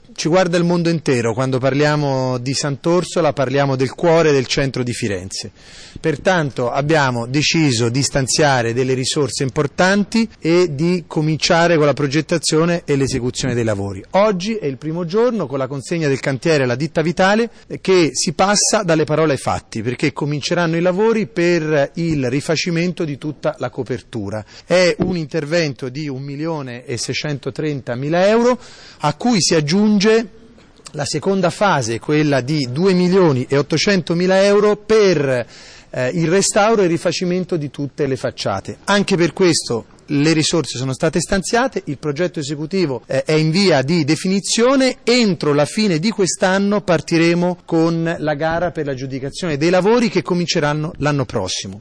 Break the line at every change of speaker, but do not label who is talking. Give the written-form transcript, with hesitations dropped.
ci guarda il mondo intero. Quando parliamo di Sant'Orsola parliamo del cuore del centro di Firenze. Pertanto abbiamo deciso di stanziare delle risorse importanti e di cominciare con la progettazione e l'esecuzione dei lavori. Oggi è il primo giorno, con la consegna del cantiere alla ditta Vitale, che si passa dalle parole ai fatti, perché cominceranno i lavori per il rifacimento di tutta la copertura. È un intervento di 1.630.000 euro, a cui si aggiunge la seconda fase, quella di 2.800.000 euro per il restauro e il rifacimento di tutte le facciate. Anche per questo le risorse sono state stanziate, il progetto esecutivo è in via di definizione. Entro la fine di quest'anno partiremo con la gara per l'aggiudicazione dei lavori che cominceranno l'anno prossimo.